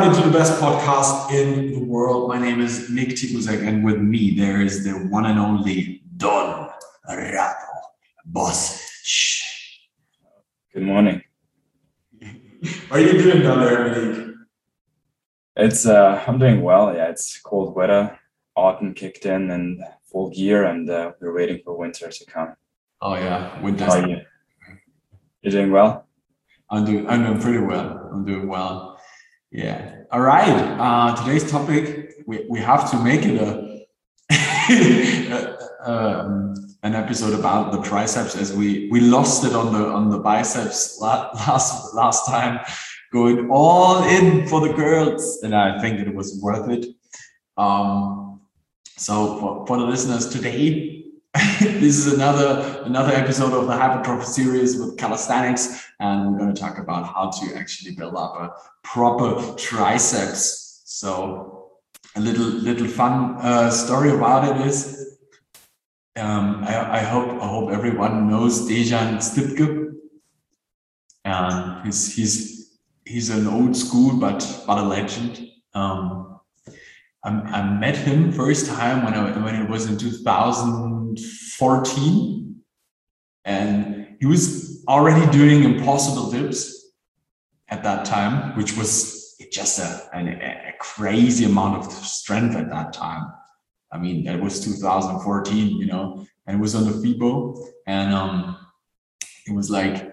everybody to the best podcast in the world. My name is Nick Tikusek, and with me there is the one and only Don Rato Boss. Good morning. How are you doing down there in League? It's I'm doing well. Yeah, it's cold weather. Autumn kicked in and full gear, and we're waiting for winter to come. Oh yeah, winter. How are you? You're doing well? I'm doing pretty well. I'm doing well. Yeah. All right. Today's topic, we have to make it an episode about the triceps, as we lost it on the biceps last time, going all in for the girls, and I think it was worth it. So for the listeners today, this is another episode of the Hypertrophy series with calisthenics, and we're going to talk about how to actually build up a proper triceps. So a little fun story about it is, I hope everyone knows Dejan Stipke. He's an old school but a legend. I met him first time when it was in 2014, and he was already doing impossible dips at that time, which was just a crazy amount of strength at that time. I mean, that was 2014, and it was on the FIBO, and it was like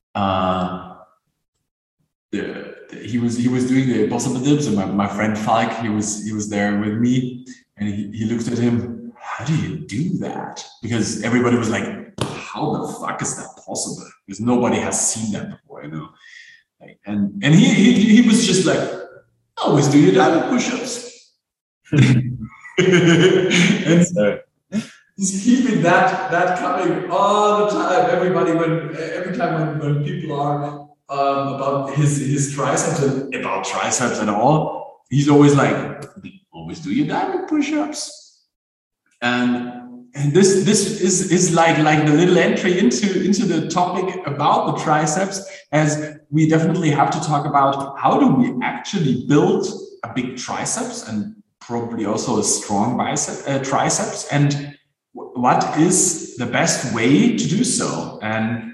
he was doing the impossible dips, and my friend Falk, he was there with me, and he looked at him. How do you do that? Because everybody was like, how the fuck is that possible? Because nobody has seen that before, Like, and he was just like, always do your diamond push-ups. And so he's keeping that coming all the time. Every time when people are about his triceps and about triceps and all, he's always like, always do your diamond push-ups. And this is like the little entry into the topic about the triceps, as we definitely have to talk about how do we actually build a big triceps and probably also a strong triceps, and what is the best way to do so. And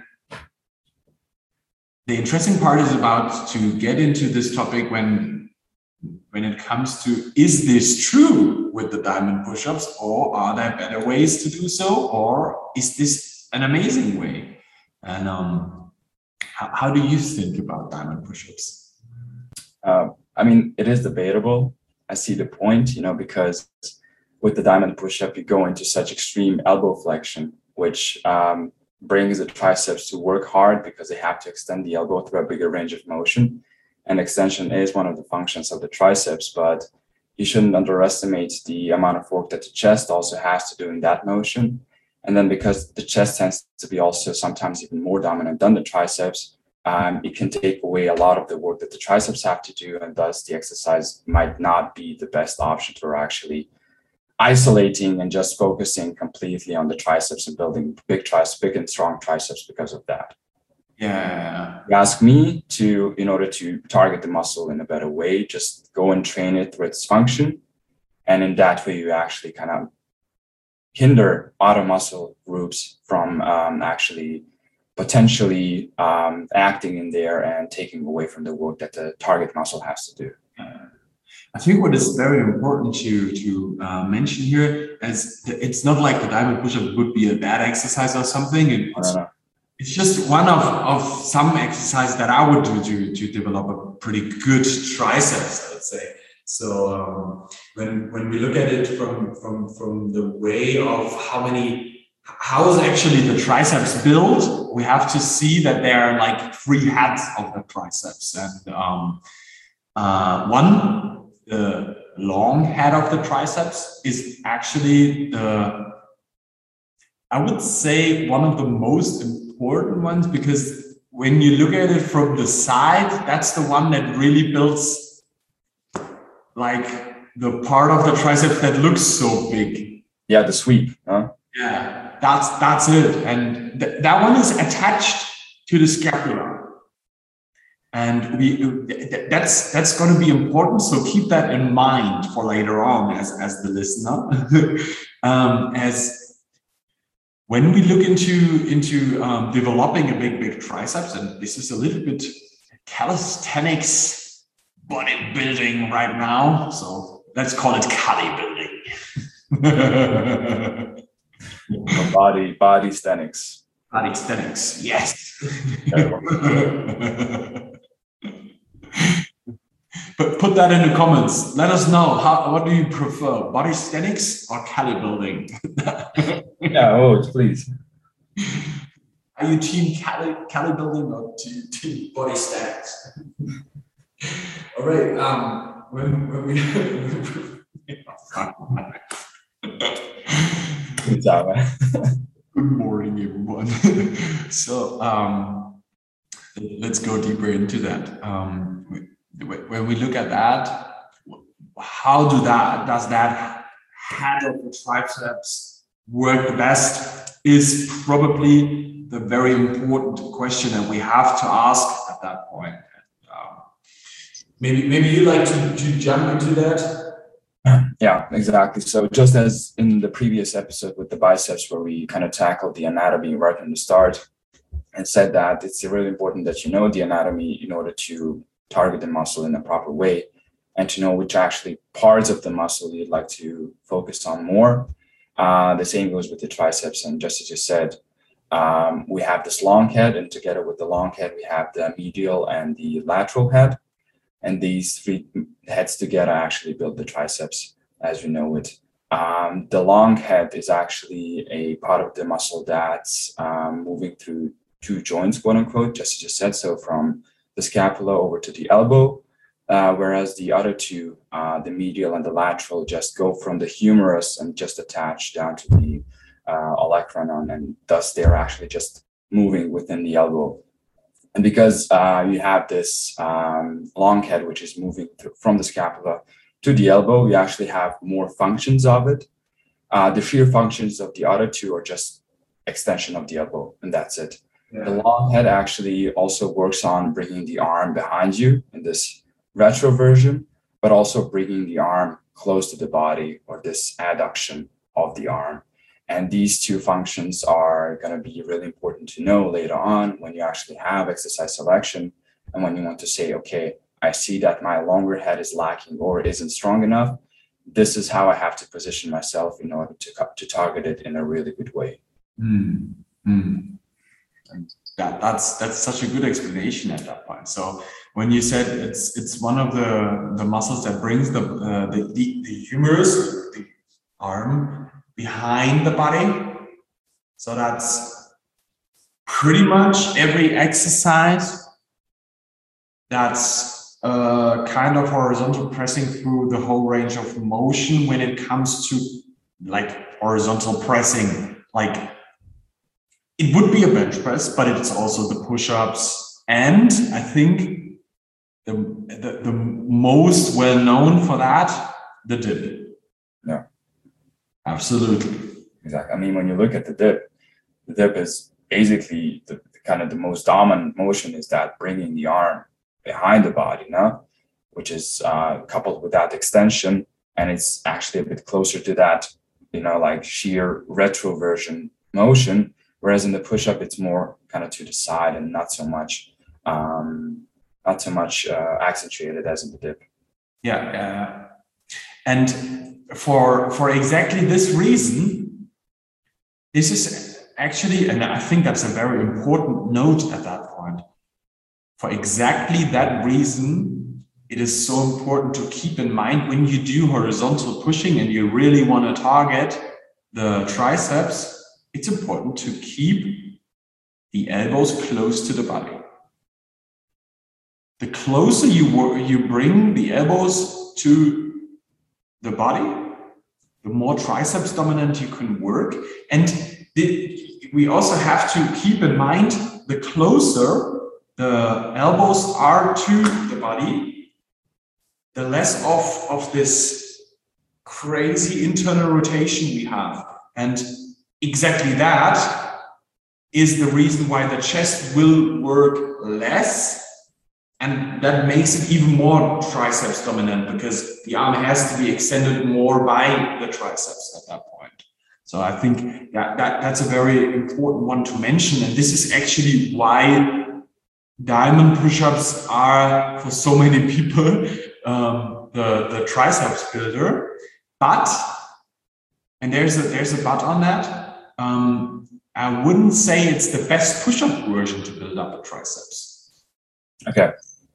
the interesting part is about to get into this topic when it comes to, is this true with the diamond push-ups, or are there better ways to do so, or is this an amazing way? And how do you think about diamond push-ups? I mean, it is debatable. I see the point, because with the diamond push-up, you go into such extreme elbow flexion, which brings the triceps to work hard because they have to extend the elbow through a bigger range of motion. And extension is one of the functions of the triceps, but you shouldn't underestimate the amount of work that the chest also has to do in that motion. And then because the chest tends to be also sometimes even more dominant than the triceps, it can take away a lot of the work that the triceps have to do, and thus the exercise might not be the best option for actually isolating and just focusing completely on the triceps and building big and strong triceps because of that. Yeah. You ask me to, in order to target the muscle in a better way, just go and train it through its function. And in that way, you actually kind of hinder other muscle groups from actually potentially acting in there and taking away from the work that the target muscle has to do. I think what is very important to mention here is that it's not like the diamond push-up would be a bad exercise or something. It's just one of some exercises that I would do to develop a pretty good triceps, I would say. So when we look at it from the way of how is actually the triceps built, we have to see that there are like three heads of the triceps, and the long head of the triceps is actually I would say one of the most important ones, because when you look at it from the side, that's the one that really builds like the part of the triceps that looks so big. Yeah, the sweep. Huh? Yeah, that's it. And that one is attached to the scapula. And that's going to be important. So keep that in mind for later on as the listener. As when we look into developing a big triceps, and this is a little bit calisthenics bodybuilding right now. So let's call it cali building. Body sthenics. Calisthenics, yes. But put that in the comments. Let us know what do you prefer, body sthenics or cali building? Yeah, please. Are you team cali building or team body sthenics? All right. When we Good job, man. Good morning, everyone. So let's go deeper into that. When we look at that, how does that head of the triceps work the best is probably the very important question that we have to ask at that point. Maybe you'd like to jump into that. Yeah, exactly. So just as in the previous episode with the biceps, where we kind of tackled the anatomy right from the start and said that it's really important that you know the anatomy in order to target the muscle in a proper way and to know which actually parts of the muscle you'd like to focus on more. The same goes with the triceps. And just as you said, we have this long head, and together with the long head, we have the medial and the lateral head. And these three heads together actually build the triceps as you know it. The long head is actually a part of the muscle that's moving through two joints, quote unquote, just as you said. So from the scapula over to the elbow, whereas the other two, the medial and the lateral, just go from the humerus and just attach down to the olecranon, and thus they're actually just moving within the elbow. And because you have this long head, which is moving from the scapula to the elbow, you actually have more functions of it. The shear functions of the other two are just extension of the elbow, and that's it. Yeah. The long head actually also works on bringing the arm behind you in this retroversion, but also bringing the arm close to the body, or this adduction of the arm. And these two functions are going to be really important to know later on when you actually have exercise selection and when you want to say, okay, I see that my longer head is lacking or isn't strong enough. This is how I have to position myself in order to target it in a really good way. And that's such a good explanation at that point. So when you said it's one of the muscles that brings the humerus, the arm, behind the body. So that's pretty much every exercise that's kind of horizontal pressing through the whole range of motion when it comes to like horizontal pressing. Like it would be a bench press, but it's also the push-ups, and I think the most well known for that, the dip. Yeah. Absolutely. Exactly. I mean, when you look at the dip is basically the kind of the most dominant motion is that bringing the arm behind the body, which is coupled with that extension, and it's actually a bit closer to that, like sheer retroversion motion. Whereas in the push-up, it's more kind of to the side and not so much accentuated as in the dip. Yeah. And for exactly this reason, this is actually, and I think that's a very important note at that point. For exactly that reason, it is so important to keep in mind when you do horizontal pushing and you really want to target the triceps, it's important to keep the elbows close to the body. The closer you bring the elbows to the body, the more triceps dominant you can work. And we also have to keep in mind, the closer the elbows are to the body, the less of this crazy internal rotation we have. And exactly that is the reason why the chest will work less And that makes it even more triceps dominant because the arm has to be extended more by the triceps at that point. So I think that's a very important one to mention. And this is actually why diamond push-ups are, for so many people, the triceps builder. But, and there's a but on that, I wouldn't say it's the best push-up version to build up a triceps. Okay.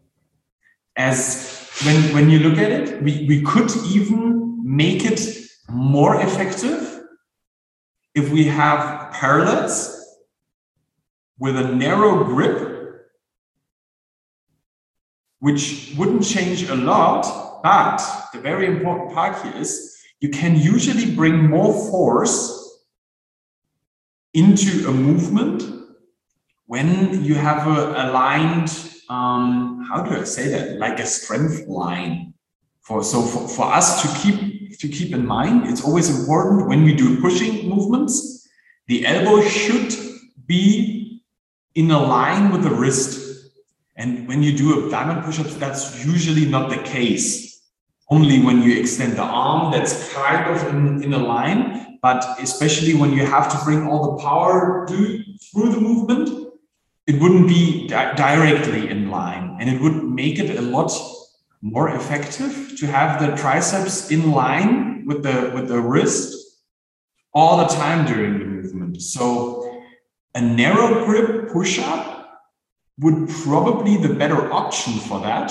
As when you look at it, we could even make it more effective if we have parallels with a narrow grip, which wouldn't change a lot, but the very important part here is you can usually bring more force into a movement when you have a aligned, how do I say that? Like a strength line. For us to keep in mind, it's always important when we do pushing movements, the elbow should be in a line with the wrist. And when you do a diamond push-ups, that's usually not the case. Only when you extend the arm, that's kind of in a line, but especially when you have to bring all the power through the movement, it wouldn't be directly in line, and it would make it a lot more effective to have the triceps in line with the wrist all the time during the movement. So a narrow grip push-up would probably be the better option for that,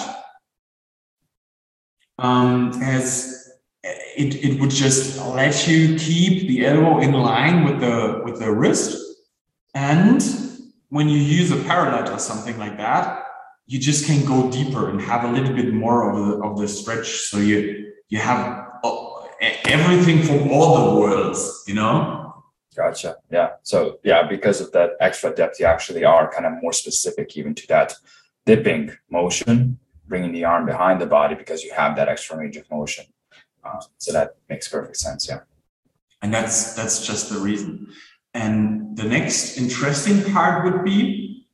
as it would just let you keep the elbow in line with the wrist, and when you use a parallel or something like that, you just can go deeper and have a little bit more of the stretch. So you have everything from all the worlds, you know? Gotcha. Yeah. So yeah, because of that extra depth, you actually are kind of more specific even to that dipping motion, bringing the arm behind the body because you have that extra range of motion. So that makes perfect sense. Yeah. And that's just the reason. And the next interesting part would be,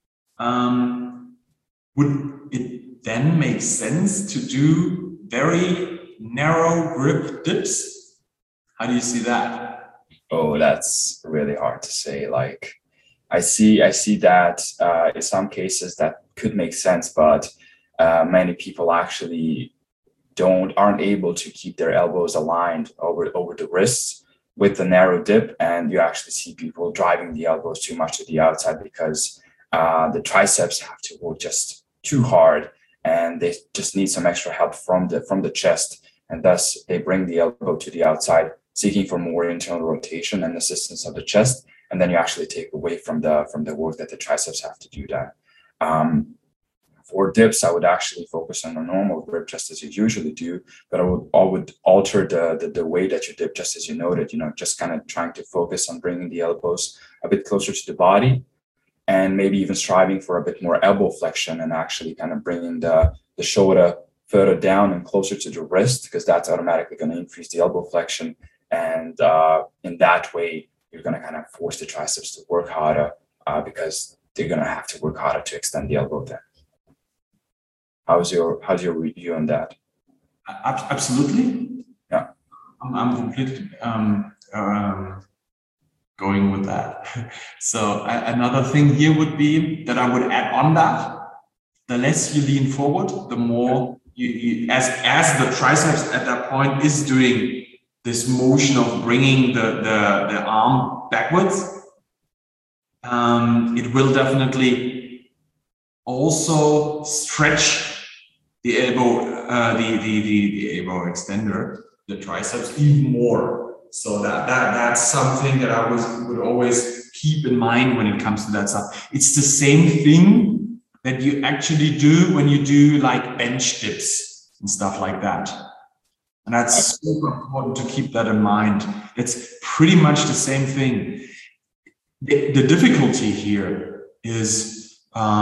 would it then make sense to do very narrow grip dips? How do you see that? Oh, that's really hard to say. Like, I see that in some cases that could make sense, but many people actually aren't able to keep their elbows aligned over the wrists with the narrow dip, and you actually see people driving the elbows too much to the outside because the triceps have to work just too hard, and they just need some extra help from the chest, and thus they bring the elbow to the outside, seeking for more internal rotation and assistance of the chest, and then you actually take away from the work that the triceps have to do that. For dips, I would actually focus on a normal grip just as you usually do, but I would alter the way that you dip, just as you noted, just kind of trying to focus on bringing the elbows a bit closer to the body, and maybe even striving for a bit more elbow flexion and actually kind of bringing the shoulder further down and closer to the wrist, because that's automatically going to increase the elbow flexion. And in that way, you're going to kind of force the triceps to work harder because they're going to have to work harder to extend the elbow there. How's your review on that? Absolutely. Yeah. I'm completely going with that. So another thing here would be that I would add on that, the less you lean forward, the more you as the triceps at that point is doing this motion of bringing the arm backwards, it will definitely also stretch the elbow, the elbow extender, the triceps even more. So that's something that I would always keep in mind when it comes to that stuff. It's the same thing that you actually do when you do like bench dips and stuff like that. And that's super important to keep that in mind. It's pretty much the same thing. The difficulty here is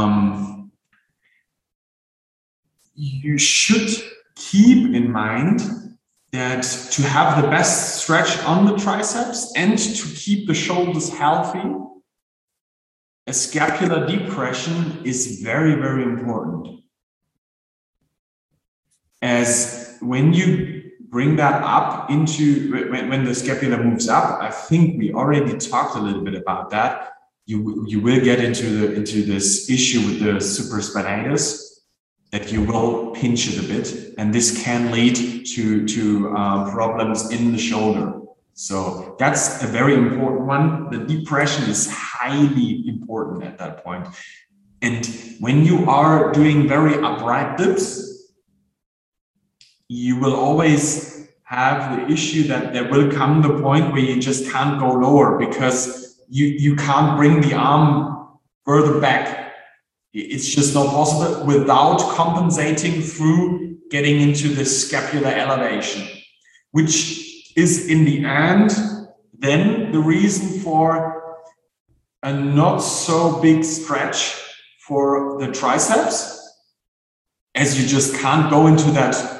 you should keep in mind that to have the best stretch on the triceps and to keep the shoulders healthy, a scapular depression is very, very important. as when you bring that up into, when the scapula moves up, I think we already talked a little bit about that. You will get into this issue with the supraspinatus, that you will pinch it a bit, and this can lead to problems in the shoulder. So that's a very important one. The depression is highly important at that point. And when you are doing very upright dips, you will always have the issue that there will come the point where you just can't go lower, because you can't bring the arm further back. It's just not possible without compensating through getting into the scapular elevation, which is in the end then the reason for a not so big stretch for the triceps, as you just can't go into that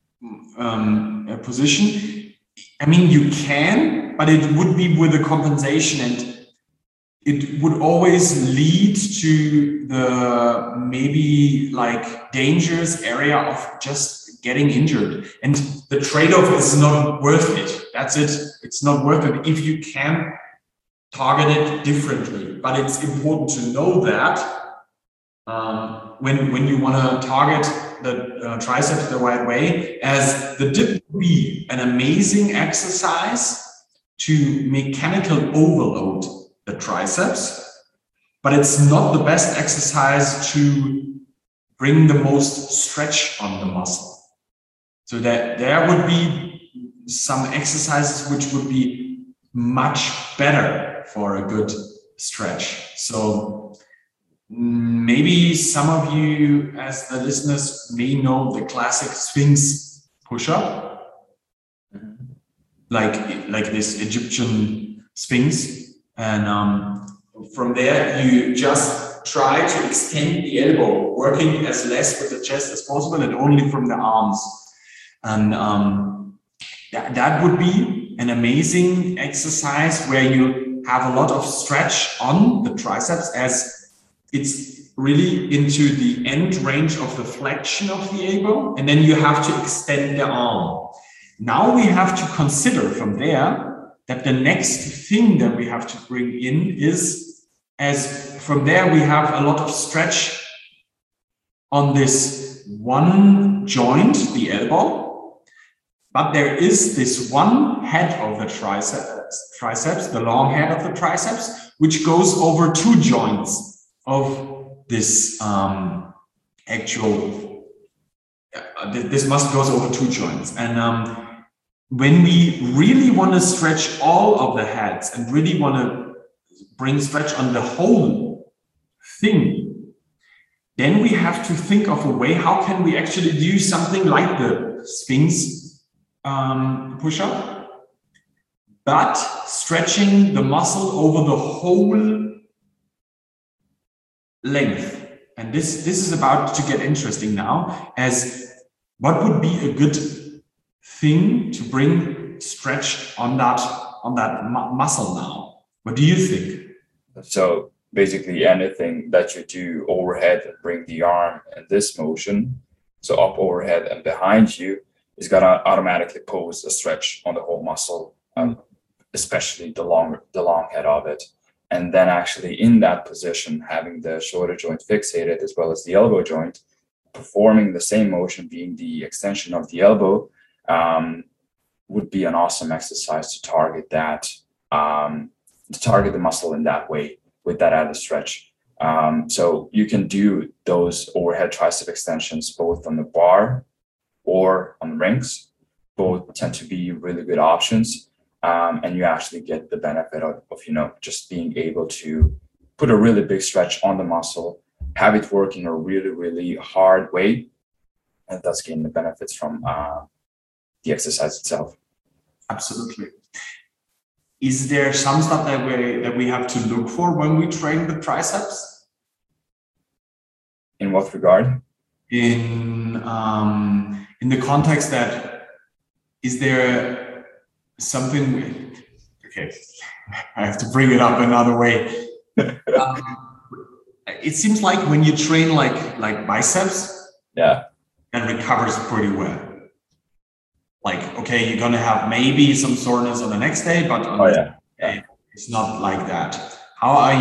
position. I mean, you can, but it would be with a compensation, and it would always lead to the maybe like dangerous area of just getting injured. And the trade-off is not worth it. That's it. It's not worth it if you can target it differently. But it's important to know that when you want to target the triceps the right way, as the dip would be an amazing exercise to mechanical overload the triceps, but it's not the best exercise to bring the most stretch on the muscle. So that there would be some exercises which would be much better for a good stretch. So maybe some of you as the listeners may know the classic Sphinx push-up, like this Egyptian Sphinx. And from there, you just try to extend the elbow, working as less with the chest as possible and only from the arms. And that would be an amazing exercise where you have a lot of stretch on the triceps, as it's really into the end range of the flexion of the elbow. And then you have to extend the arm. Now we have to consider from there that the next thing that we have to bring in is, as from there we have a lot of stretch on this one joint, the elbow, but there is this one head of the triceps, the long head of the triceps, which goes over two joints of this this muscle goes over two joints. And when we really want to stretch all of the heads and really want to bring stretch on the whole thing, then we have to think of a way, how can we actually do something like the Sphinx push-up, but stretching the muscle over the whole length. And this is about to get interesting now, as what would be a good thing to bring stretch on that muscle now? What do you think? So basically anything that you do overhead and bring the arm in this motion, so up overhead and behind you, is gonna automatically pose a stretch on the whole muscle, especially the long head of it. And then actually in that position, having the shoulder joint fixated as well as the elbow joint, performing the same motion, being the extension of the elbow, would be an awesome exercise to target that, to target the muscle in that way with that added stretch. So you can do those overhead tricep extensions both on the bar or on the rings. Both tend to be really good options, and you actually get the benefit of just being able to put a really big stretch on the muscle, have it working a really, really hard way, and thus gain the benefits from the exercise itself. Absolutely. Is there some stuff that we have to look for when we train the triceps? In what regard? In the context that, is there something? Okay, I have to bring it up another way. It seems like when you train like biceps, yeah, and recovers pretty well. Like, okay, you're gonna have maybe some soreness on the next day, but on the next day, it's not like that. How are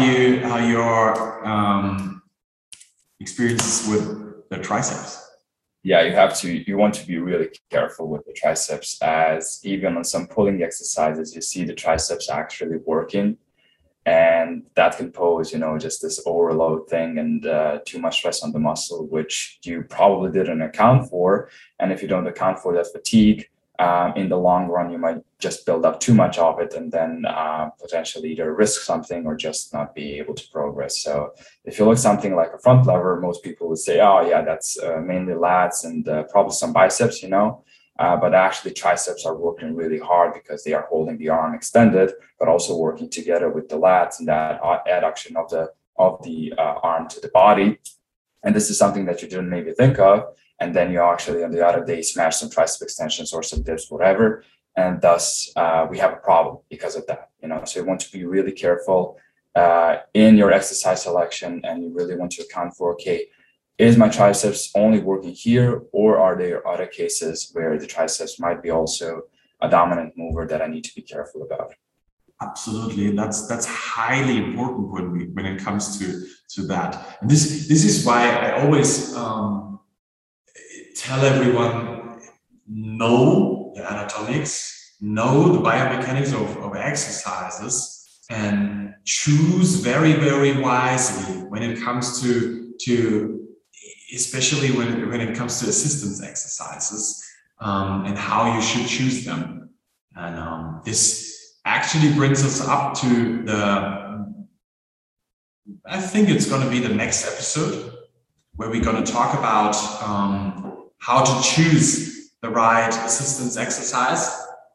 your experiences with the triceps? Yeah, you want to be really careful with the triceps, as even on some pulling exercises, you see the triceps actually working, and that can pose, just this overload thing and too much stress on the muscle, which you probably didn't account for. And if you don't account for that fatigue, in the long run, you might just build up too much of it and then potentially either risk something or just not be able to progress. So if you look something like a front lever, most people would say, oh yeah, that's mainly lats and probably some biceps, but actually triceps are working really hard because they are holding the arm extended, but also working together with the lats and that adduction of the arm to the body. And this is something that you didn't maybe think of. And then you actually on the other day smash some tricep extensions or some dips, whatever. And thus we have a problem because of that. So you want to be really careful in your exercise selection, and you really want to account for, okay, is my triceps only working here, or are there other cases where the triceps might be also a dominant mover that I need to be careful about? Absolutely, that's highly important when it comes to that. And this is why I always tell everyone, know the anatomics, know the biomechanics of exercises, and choose very, very wisely when it comes to especially when it comes to assistance exercises, and how you should choose them. And this actually brings us up to I think it's going to be the next episode, where we're going to talk about how to choose the right assistance exercise,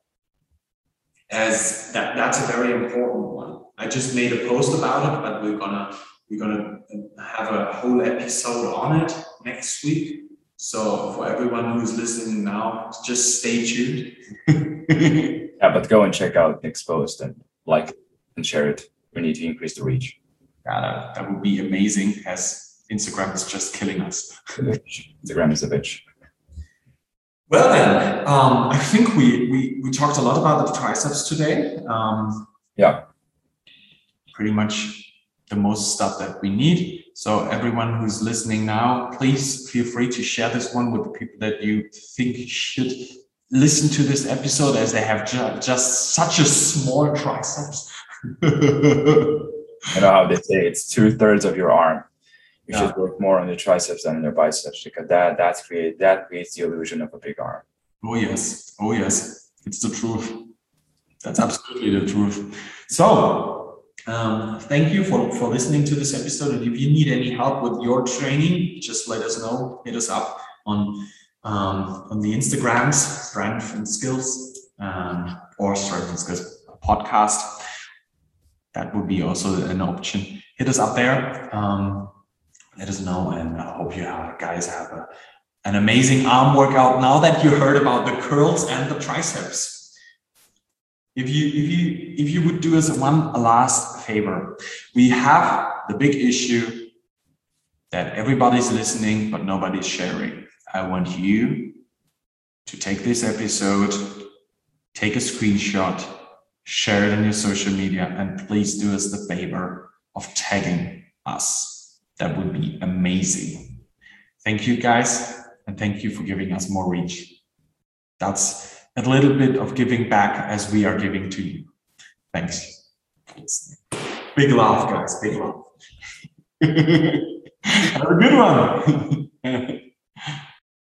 as that's a very important one. I just made a post about it, but we're gonna have a whole episode on it next week. So for everyone who's listening now, just stay tuned. Yeah, but go and check out Nick's post and like and share it. We need to increase the reach. Yeah, that would be amazing, as Instagram is just killing us. Instagram is a bitch. Well then, I think we talked a lot about the triceps today. Yeah. Pretty much the most stuff that we need. So everyone who's listening now, please feel free to share this one with the people that you think should listen to this episode, as they have just such a small triceps. You know how they say it's 2/3 of your arm. You should work more on your triceps than on your biceps, because that creates the illusion of a big arm. Oh yes, it's the truth. That's absolutely the truth. So thank you for listening to this episode. And if you need any help with your training, just let us know. Hit us up on the Instagrams, Strength and Skills, or Strength and Skills podcast. That would be also an option. Hit us up there. Let us know, and I hope you guys have an amazing arm workout now that you heard about the curls and the triceps. If you would do us one last favor, we have the big issue that everybody's listening but nobody's sharing. I want you to take this episode, take a screenshot, share it on your social media, and please do us the favor of tagging us. That would be amazing. Thank you guys, and thank you for giving us more reach. That's a little bit of giving back as we are giving to you. Thanks. Big love, guys, big love. Have a good one.